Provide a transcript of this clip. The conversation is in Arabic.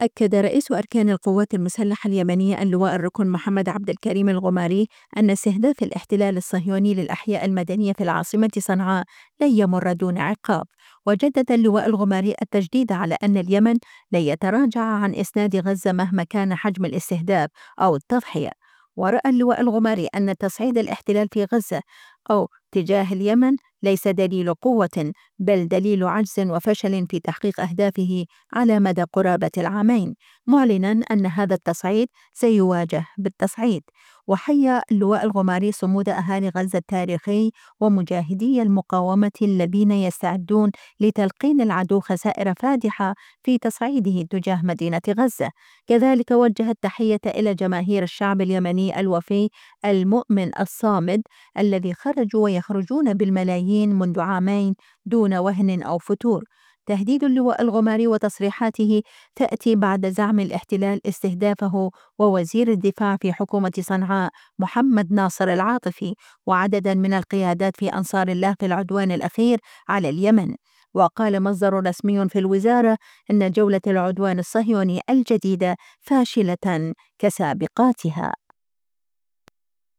أكد رئيس أركان القوات المسلحة اليمنية اللواء الركن محمد عبد الكريم الغماري أن استهداف الاحتلال الصهيوني للأحياء المدنية في العاصمة صنعاء لن يمر دون عقاب. وجدد اللواء الغماري التجديد على أن اليمن لن يتراجع عن إسناد غزة مهما كان حجم الاستهداف أو التضحية. ورأى اللواء الغماري أن تصعيد الاحتلال في غزة أو تجاه اليمن ليس دليل قوة، بل دليل عجز وفشل في تحقيق أهدافه على مدى قرابة العامين، معلنا أن هذا التصعيد سيواجه بالتصعيد. وحيا اللواء الغماري صمود أهالي غزة التاريخي ومجاهدي المقاومة الذين يستعدون لتلقين العدو خسائر فادحة في تصعيده تجاه مدينة غزة. كذلك وجه التحية إلى جماهير الشعب اليمني الوفي المؤمن الصامد الذي خرجوا ويخرجون بالملايين منذ عامين دون وهن أو فتور. تهديد اللواء الغماري وتصريحاته تأتي بعد زعم الاحتلال استهدافه ووزير الدفاع في حكومة صنعاء محمد ناصر العاطفي وعددا من القيادات في أنصار الله في العدوان الأخير على اليمن. وقال مصدر رسمي في الوزارة إن جولة العدوان الصهيوني الجديدة فاشلة كسابقاتها.